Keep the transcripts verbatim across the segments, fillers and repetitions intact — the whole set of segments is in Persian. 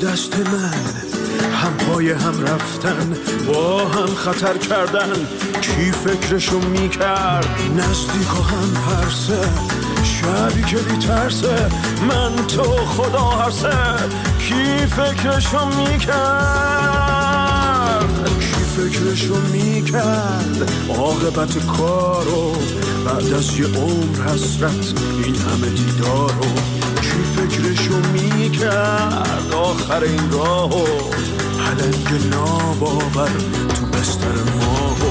دست من، هم پای هم رفتن، با هم خطر کردن. کی فکرشو میکرد نزدیک و هم پرسه، شبی که بی ترسه، من تو خدا هرسه. کی فکرشو میکرد، کی فکرشو میکرد عاقبت کارو، بعد از یه عمر حسرت این همه دیدارو. کی فکرشو میکرد آخر این راهو، پلنگ ناباور تو بستر ماهو.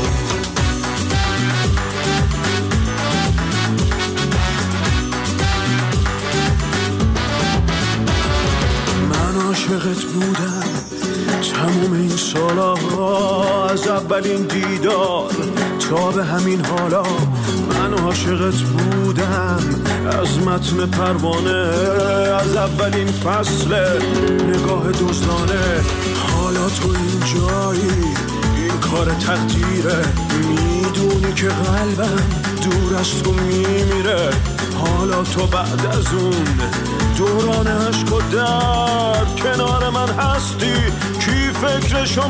من عاشقت بودم تموم این سالا، از اولین دیدار تا به همین حالا. من عاشقت بودم از متن پروانه، از اولین فصل نگاه دزدانه. حالا تو این جایی، این کار تقدیره، میدونی که قلبم دور از تو میمیره. حالا تو بعد از اون دوران عشق و درد کنار من هستی. کی فکرشو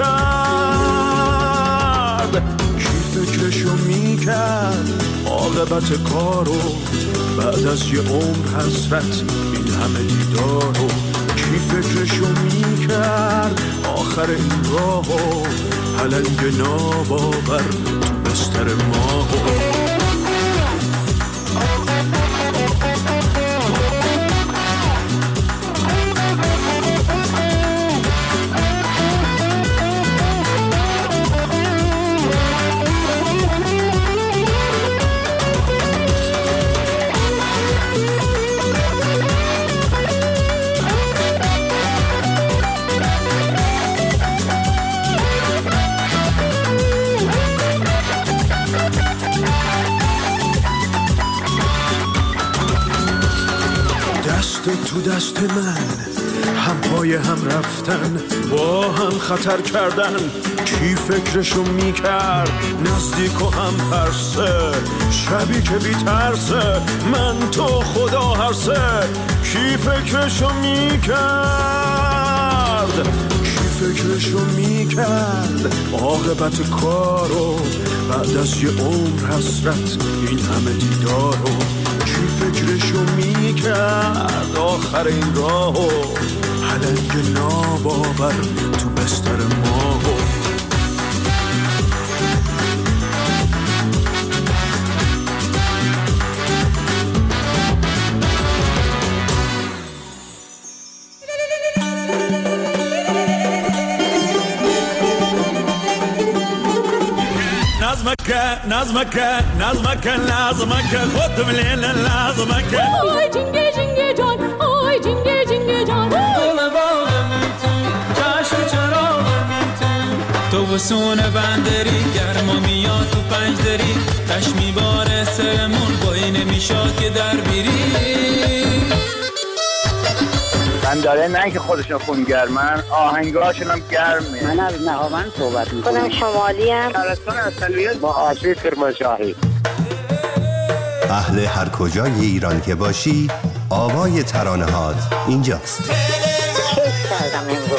میکرد، کی فکرشو میکرد عاقبت کارو، بعد از یه عمر حسرت این همه دیدارو. کی فکرشو میکرد آخر این راهو، پلنگ ناباور تو بستر ماهو. تو دست من، هم پای هم رفتن، با هم خطر کردن. کی فکرشو میکرد نزدیک و هم پرسه، شبی که بی ترسه، من تو خدا هرسه. کی فکرشو میکرد، کی فکرشو میکرد عاقبت کارو، بعد از یه عمر حسرت این همه دیدارو. کی فکرشو میکرد آخر این راهو، پلنگ ناباور تو بستر ماهو. نظمك نظمك نظمك لازمك خد من لازمك. آی جنگه جنگه جان، آی جنگه جنگه جان. گل باغم تو، جشن چراغم تو، تو بسون بندری گرما میاد تو پنجدری. تش میباره سرمون بایی نمیشاد که در بیری. من داره نه که خودشون خونگرمن، آهنگاشون هم گرمه. من از نهاوند صحبت میکنم. خودم شمالی هم. شهرستان اصلیت با آسیب کرمانشاهی. اهل هر کجای ایران که باشی، آوای ترانه‌هات اینجاست. کیف کردم امروز.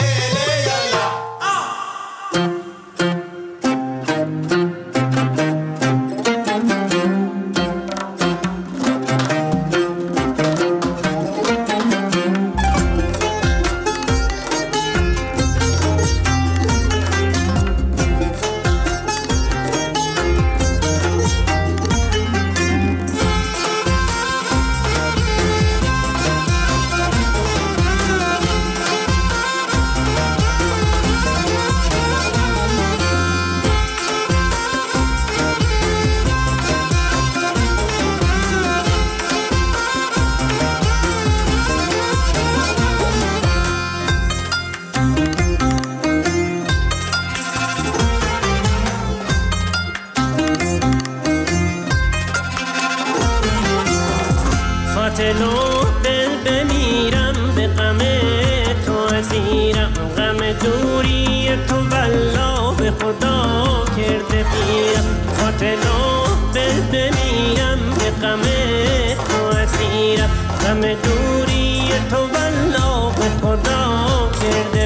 قاتلو دل بمیرم به غم تو اسیرم، غم دوری تو والله به خدا کرده پیرم. قاتلو دل بمیرم به غم تو اسیرم، غم دوری تو والله به خدا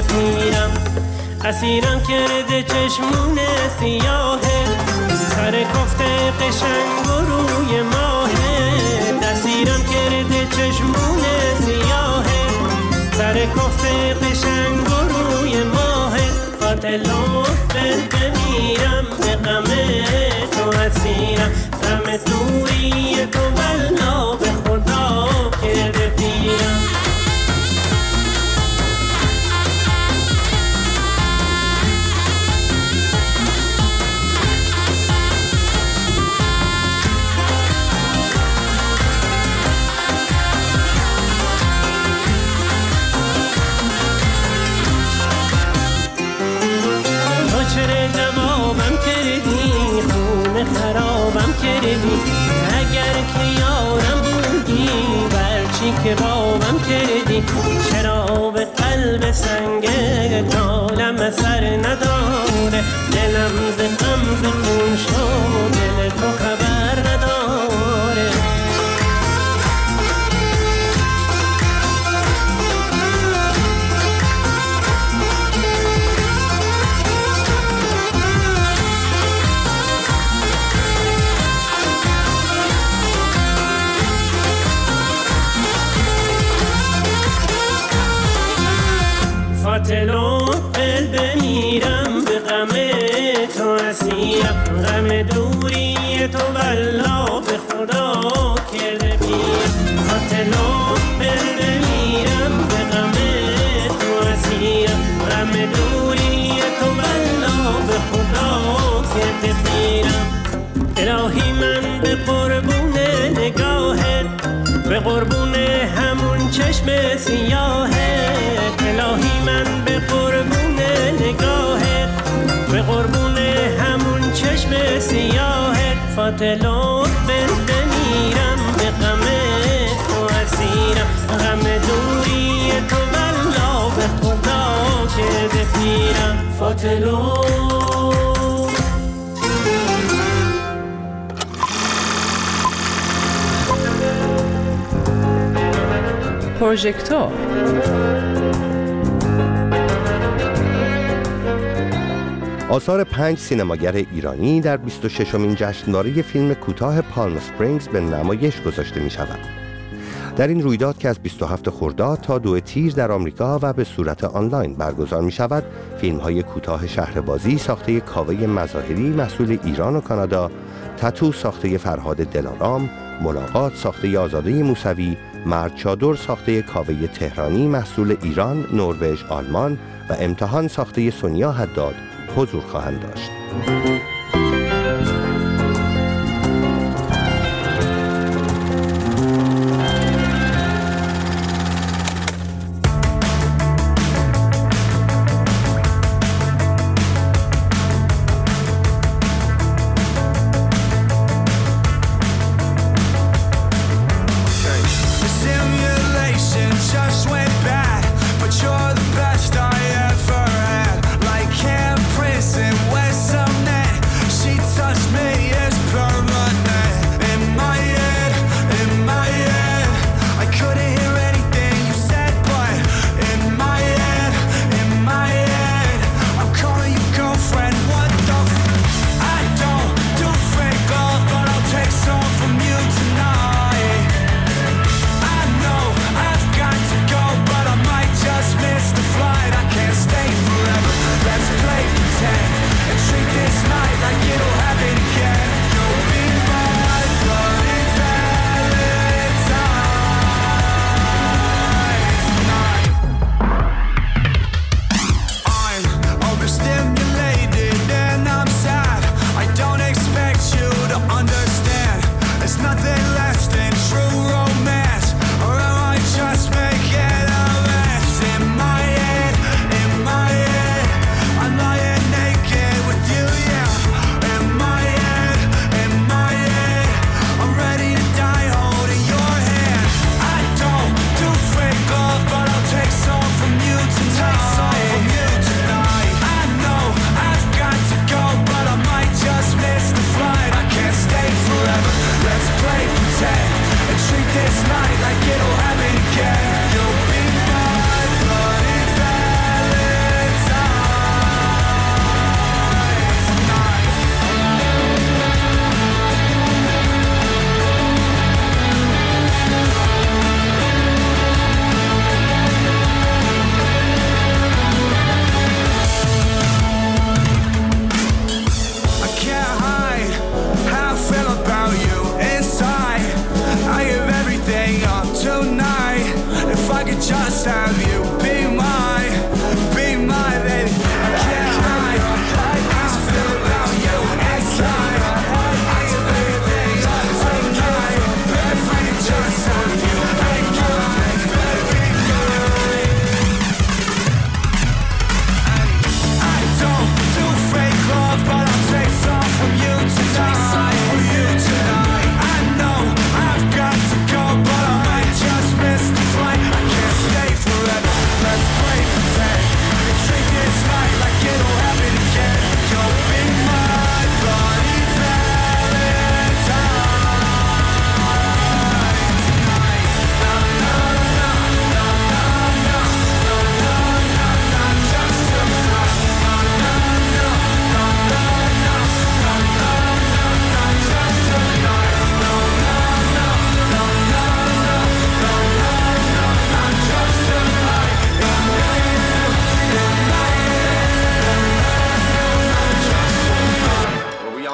پیرم اسیرم کرده چشمون سیاهه سر کفته قشنگ و روی ماهه اسیرم کرده چشمون سیاهه سر کفته قشنگ و روی ماهه قاتلو دل بمیرم به غم تو اسیرم غم دوری تو بلا به خدا کرده پیرم خرابم کردی اگر که یارم بودی برچی که بابم کردی چرا به قلب سنگه نالم سر نداره دلم ز غم ز خون شد دل تو خبر نداره قاتلو دل بمیرم به غم تو اسیرم غم دوری تو والله به خدا کرده پیرم قاتلو دل بمیرم به غم تو اسیرم غم دوری تو والله به خدا کرده پیرم الهی من به قربون نگاهت به قربون همون چشم سیاهت الهی من به قربون نگاهت به قربون همون چشم سیاهت فاطلو بل بمیرم به غم تو اسیرم غم دوری تو والله به خدا کرده پیرم فاطلو پروژکتور آثار پنج سینماگر ایرانی در بیست و ششمین جشنواره فیلم کوتاه پالم اسپرینگز به نمایش گذاشته می شود. در این رویداد که از بیست و هفتم خرداد تا دو تیر در آمریکا و به صورت آنلاین برگزار می شود، فیلم های کوتاه شهربازی ساخته کاوه مظاهری محصول ایران و کانادا، تتو ساخته فرهاد دلارام، ملاقات ساخته آزاده موسوی، مرد چادر ساخته کاوه تهرانی محصول ایران، نروژ، آلمان و امتحان ساخته سونیا حداد حضور خواهند داشت. Touch me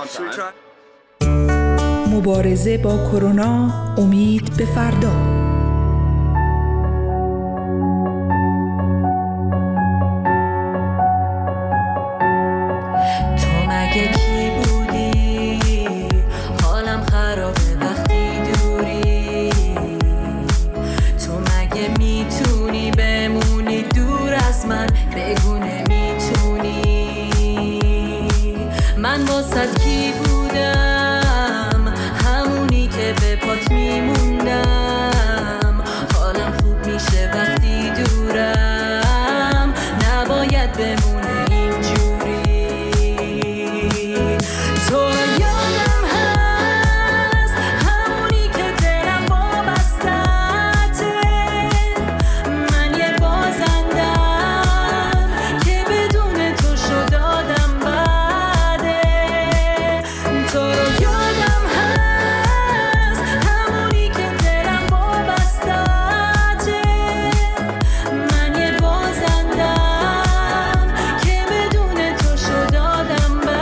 مبارزه با کرونا، امید به فردا. تو مگه کی بودی؟ حالم خرابه وقتی دوری. تو مگه میتونی بمونی دور از من؟ بگو نمیتونی. من واسد کی بودم؟ همونی که به پات میموندم. حالم خوب میشه وقتی دورم. نباید بمونه اینجوری. تو یادم هست همونی که دلم وابسته‌ته. من یه بازندم که بدون تو شد آدم بده. تو رو یادم هست همونی که دلم وابسته‌ته. من یه بازندم که بدون تو شد آدم بده.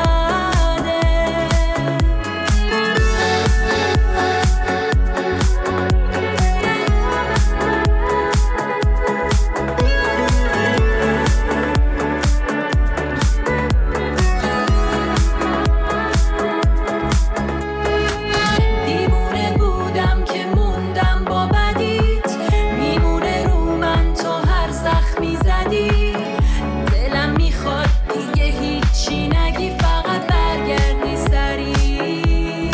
دیوونه بودم که موندم با بدیت. میمونه رو من تو هر زخمی زدی. دلم میخواد دیگه هیچی نگی، فقط برگردی سری.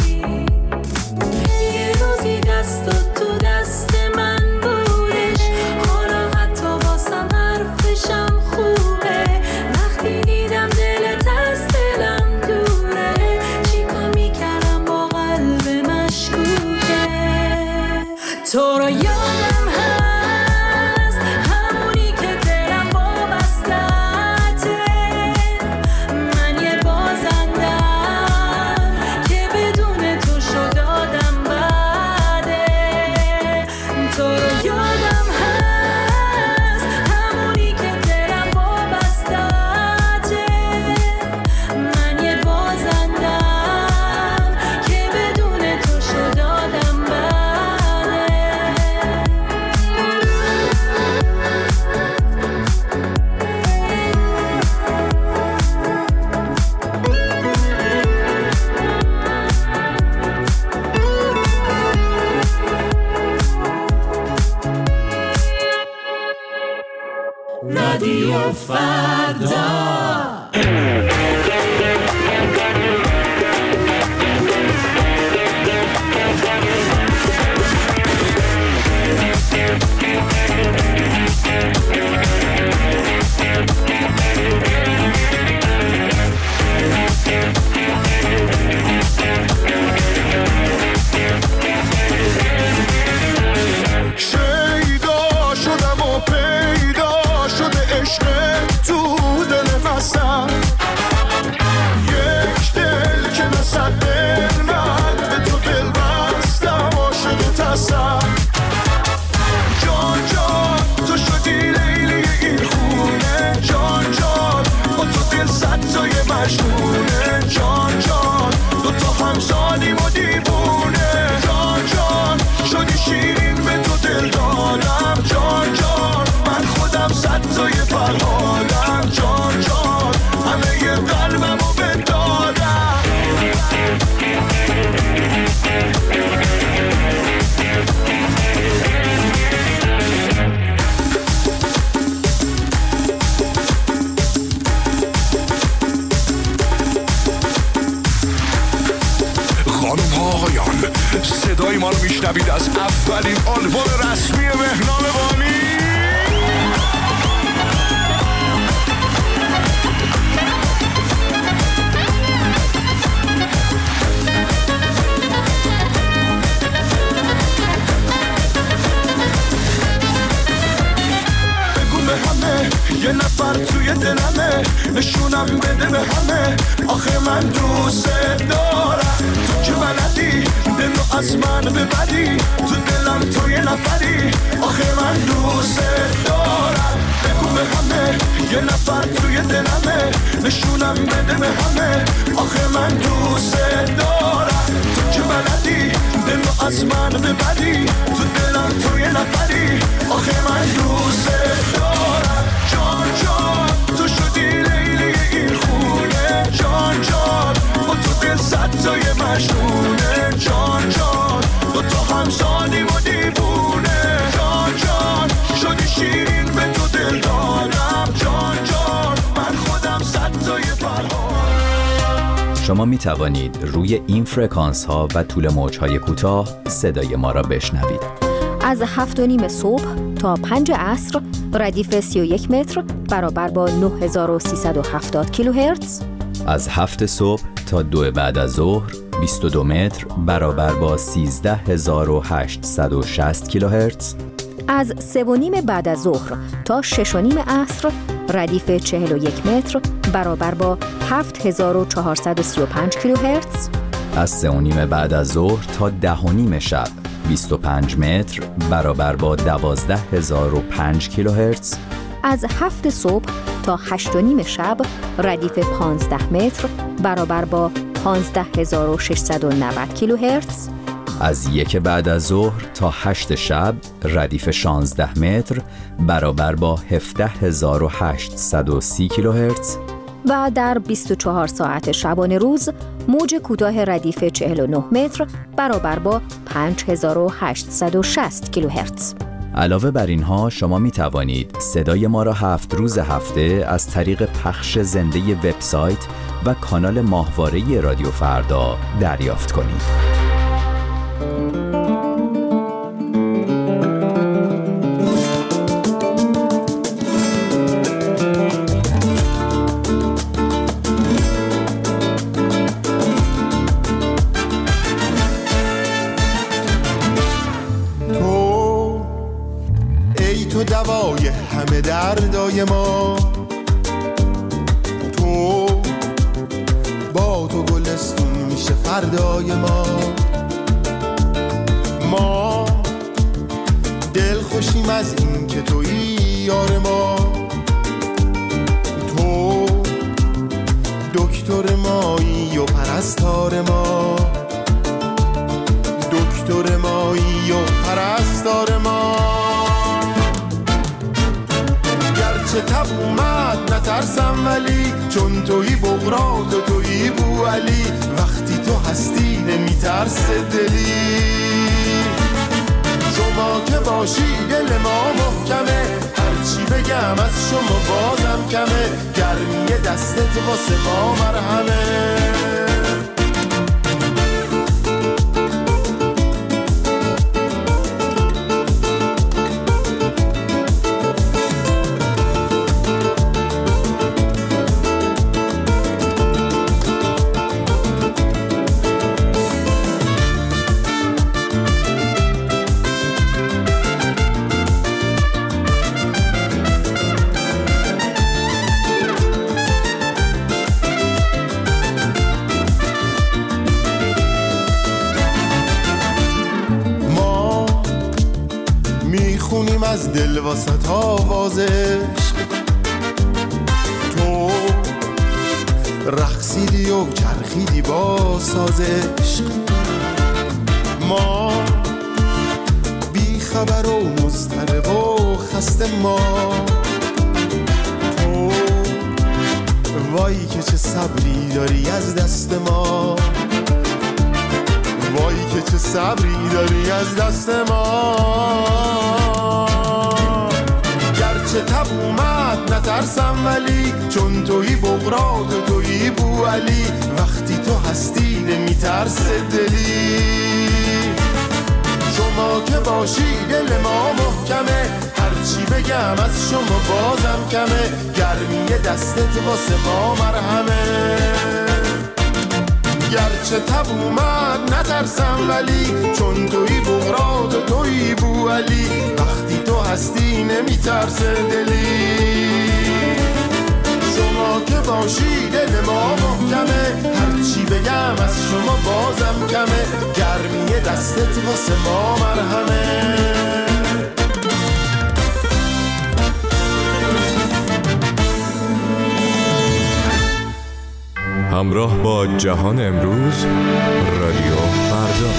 یه روزی دستات تو دست من بودش. حالا حتی واسم حرفشم خوبه. وقتی دیدم دلت از دلم دوره. چیکار میکردم با قلب مشکوکه. تو رو یادم هست همونی که دلم وابسته‌ته. من یه بازندم که بدون تو شد آدم بده. تو رو یادم هست همونی که دلم وابسته‌ته. من یه بازندم که بدون تو شد آدم بده. رادیو فردا. شیدا شدم و پیدا شده عشق تو دل قصد. یک دل که نصد دل من به تو دل بستم عاشق تصد. جان جان تو شدی لیلی این خونه. جان جان با تو دل صد تای مجنونه. جان جان دو تا همسالیم و دیوونه. جان جان شدی شیرین به تو دل دادم. جان جان من خودم صد تای فرهادم. جان جان همه ی قلبم رو بدادم. خانم ها آقایان، صدای ما رو میشنوید از اولین آلبوم رسمی مهنام بانی. بگو به همه یه نفر توی دلمه. نشونم بده به همه آخه من دوست دارم. تو که بلدی دلو از من ببری. تو دلم تو یه نفری آخه من دوست دارم. بگو به همه یه نفر توی دلمه. نشونم بده به همه آخه من دوست مجنونه جان جان دو تا هم سادیم و دیوونه جان جان شدی شیرین به تو دل دادم جان جان من خودم صد تای پرهام. شما می توانید روی این فرکانس ها و طول موج های کوتاه صدای ما را بشنوید. از هفت و نیم صبح تا پنج عصر ردیف سی و یک متر برابر با نه هزار و سیصد و هفتاد کیلوهرتز. از هفت صبح تا دو بعد از ظهر بیست و دو متر برابر با سیزده هزار و هشتصد و شصت کیلوهرتز. از سه و نیم بعد از ظهر تا شش و نیم عصر ردیف چهل و یک متر برابر با هفت هزار و چهارصد و سی و پنج کیلوهرتز. از سه و نیم بعد از ظهر تا ده و نیم شب بیست و پنج متر برابر با دوازده هزار و پنج کیلوهرتز. از هفت صبح تا هشت و نیم شب ردیف پانزده متر برابر با پانزده هزار و ششصد و نود کیلوهرتز. از یک بعد از ظهر تا هشت شب ردیف شانزده متر برابر با هفده هزار و هشتصد و سی کیلوهرتز. و در بیست و چهار ساعت شبانه روز موج کوتاه ردیف چهل و نه متر برابر با پنج هزار و هشتصد و شصت کیلوهرتز. علاوه بر اینها شما می توانید صدای ما را هفت روز هفته از طریق پخش زنده وبسایت و کانال ماهواره رادیو فردا دریافت کنید. تو دوای همه دردای ما، تو با تو گلستون میشه فردای ما. ما دل خوشیم از این که تویی یار ما، تو دکتر مایی و پرستار ما، دکتر مایی و پرستار ما. چه تب اومد نترسم ولی چون تویی بغرات و تویی بو علی، وقتی تو هستی نمیترس دلی. شما که باشی دل ما محکمه، هرچی بگم از شما بازم کمه، گرمی دستت واسه ما مرهمه. میخونیم از دل واسط آواز عشق، تو رقصیدی و چرخیدی با ساز عشق. ما بی خبر و مضطرب و خسته ما، تو وای که چه صبری داری از دست ما، وای که چه صبری داری از دست ما. گرچه تب اومد نترسم ولی چون تویی بغرات و تویی بو علی، وقتی تو هستی نمیترس دلی. شما که باشی دل ما محکمه، هرچی بگم از شما بازم کمه، گرمی دستت واسه ما مرهمه. گرچه تب اومد نترسم ولی چون تویی بغرات و تویی بو علی، وقتی تو هستی نمیترس دلی. شما که باشی دل ما محکمه، هرچی بگم از شما بازم کمه، گرمی دستت واسه ما مرهمه. همراه با جهان امروز، رادیو فردا.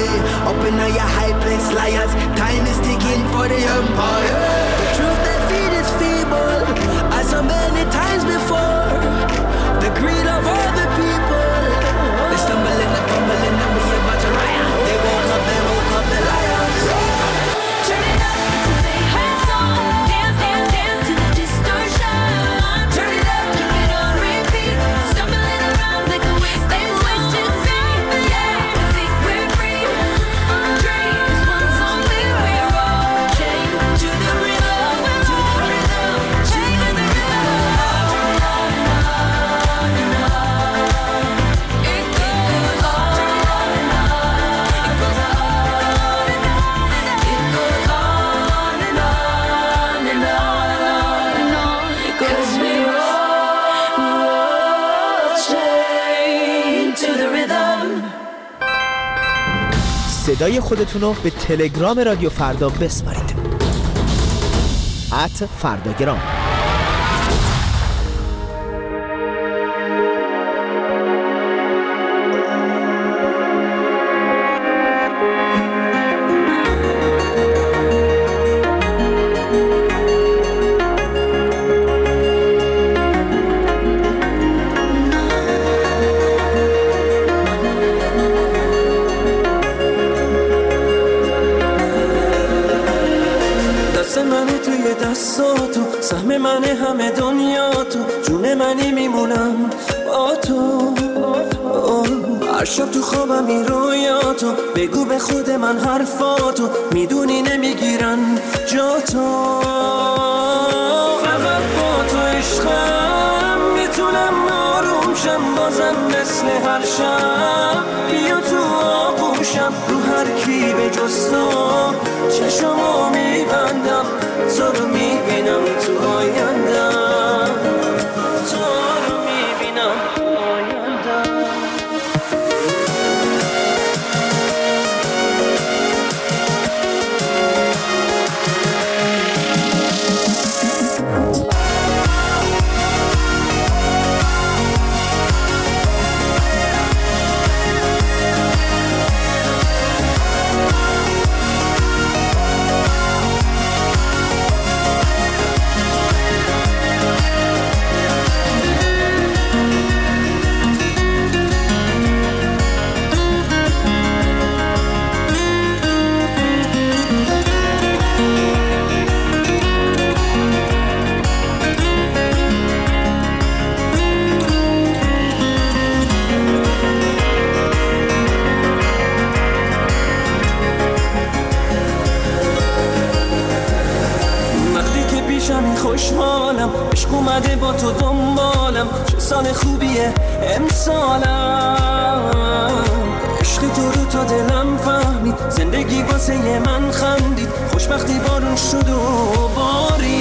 Up in your high place liars, time is ticking for the empire. The truth they feed is feeble, as so many times before. The greed of all the people, they stumbling and fumbling and we about to riot. They woke up, they woke up, the liars. Turn it up to the hot song. Dance, dance, dance to the distortion. Turn it up, keep it on repeat. Stumbling around like a wasted, wasted scene. Yeah, we think we're free. Dreams, one song we're all chained to the rhythm, to the rhythm, chained to the rhythm. On and on and on. It goes on and on. It goes on and on. It goes on and on and on and on. 'Cause we're all chained to the rhythm. صدای خودتونو به تلگرام رادیو فردا بسپارید. ات فرداگرام. دستاتو سهم من همه دنیا تو جون منی میمونم با تو. هر شب تو خوابم این رویاتو بگو به خود من حرفاتو میدونی نمیگیرن جا تو. فقط با تو عشقم میتونم آروم شم بازم مثل هر شب. بیا تو آغوشم رو هر کی به جز تو چشمو میبندم تو رو میبینم تو آیندم تو رو میبینم تو آیندم. خوشحالم عشق اومده با تو دنبالم چه سال خوبیه امسالم. عشق تو رو تا دلم فهمید زندگی واسه من خندید خوشبختی بارون شد و باری.